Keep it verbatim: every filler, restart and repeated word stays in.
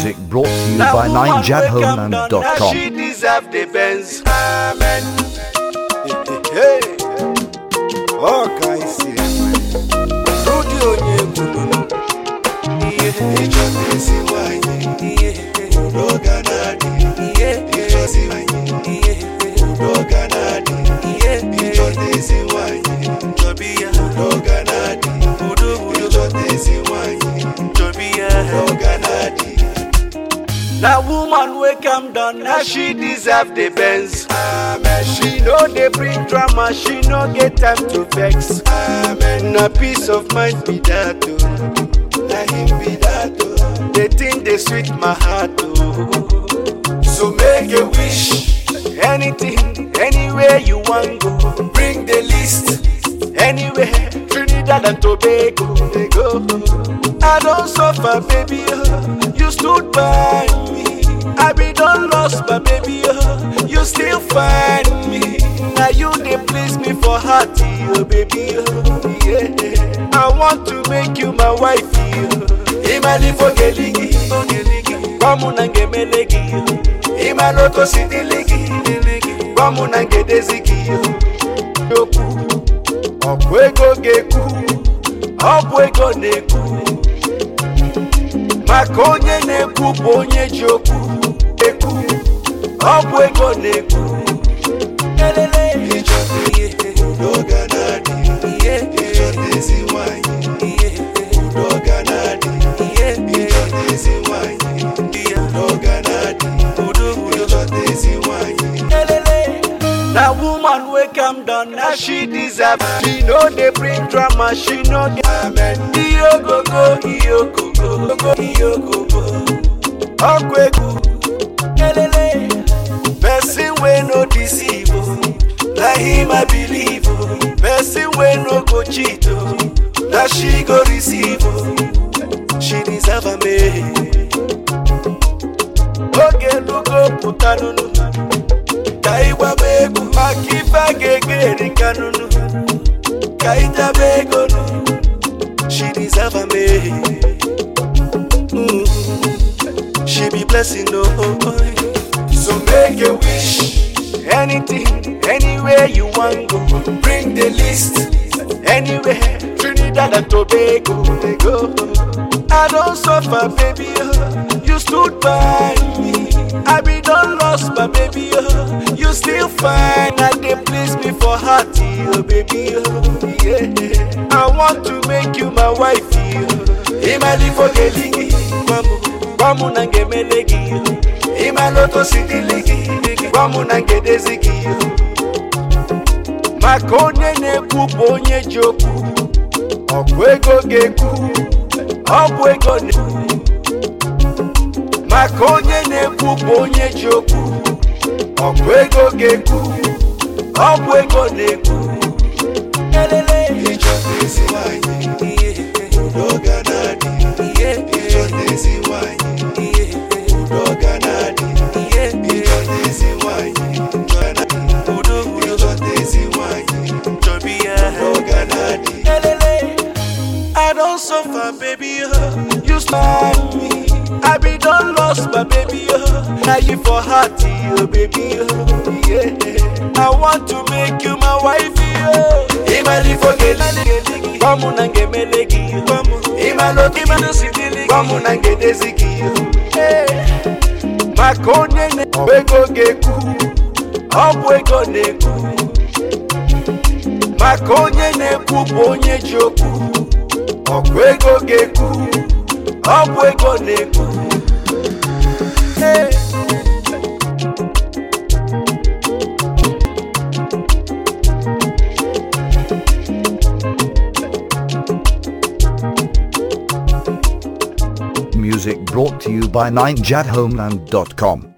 Music brought to you by nine jad homeland dot com. She deserve the Benz. Amen. Hey, oh, guys, Rudy Onyekunu. Yeah, it's just this way. Yeah, no Ganadi. Yeah, it's just this way. Yeah, no Ganadi. Yeah, it's just this way. Jobia, no Ganadi. It's just this way. Jobia, no Ganadi. Now woman wey calm down, now she deserve the Benz. Amen. She know they bring drama, she no get time to vex. Amen. Na peace of mind be that oh, na him be that oh. The thing they sweet my heart oh. So make a wish, anything, anywhere you want go. Bring the list, anywhere, Trinidad and Tobago. They go. I don't suffer, baby. Oh. You stood by me. I be done lost, but baby, oh, you still find me. Now you they please me for heart, oh, baby, oh, yeah. I want to make you my wife, oh. Imali for geligi, Bamu nange melegi, Imaloto city ligi, Bamu nange dezigi, Yoku, Obwego geku, Obwego neku. Makonye neku ponye joku eku Obu ego neku Elele Udoga nadi Ichotezi wanyi Udoga nadi Ichotezi wanyi Udoga nadi Ichotezi wanyi Elele. Now woman wey calm down, now she deserve. She know they bring drama, she know get amen. Iyo go go, iyo go go, go iyo go go. Okwegu, elele. Person wey no deceive, na him I believe. Person wey no go cheat, na she go receive. She deserve a man. Oge lugo putanunu. Kaiwa bego, makifa gegeri kanunu. Kaita bego no, she deserve a man. Mm. She be blessing no, so make a wish, anything, anywhere you want go. Bring the list, anywhere, Trinidad and Tobago. They go. I don't suffer, baby, oh. You stood by me. I be done lost, but baby, oh, you still fine. And they please me for heart, oh, baby, oh, yeah. I want to make you my wife, oh. Imali for geligi, Bamu, Bamu nange melegi, Imaloto city ligi, Bamu nange dezigi, Makonye neku ponye joku, Obwego geku, Obwego neku. Makonye neku ponye joku, Obwego geku, Obwego neku. Elele. Ichotezi wanyi, Udoga nadi, Ichotezi wanyi, Udoga nadi, Ichotezi wanyi, Ichotezi wanyi, Udoga nadi. Elele. I don't suffer, baby, oh. You start me. I be done lost, but baby, oh. Now you for heart, oh, baby, oh, yeah. I want to make you my wife, oh. Imali for geligi, Bamu nange melegi, Imaloto imalo sidili, Bamu nange dezigi, Makonye ne Obwego geku, Obwego neku. Makonye neku ponye joku, Obwego geku, Obwego neku. Hey. Music brought to you by nine jad homeland dot com.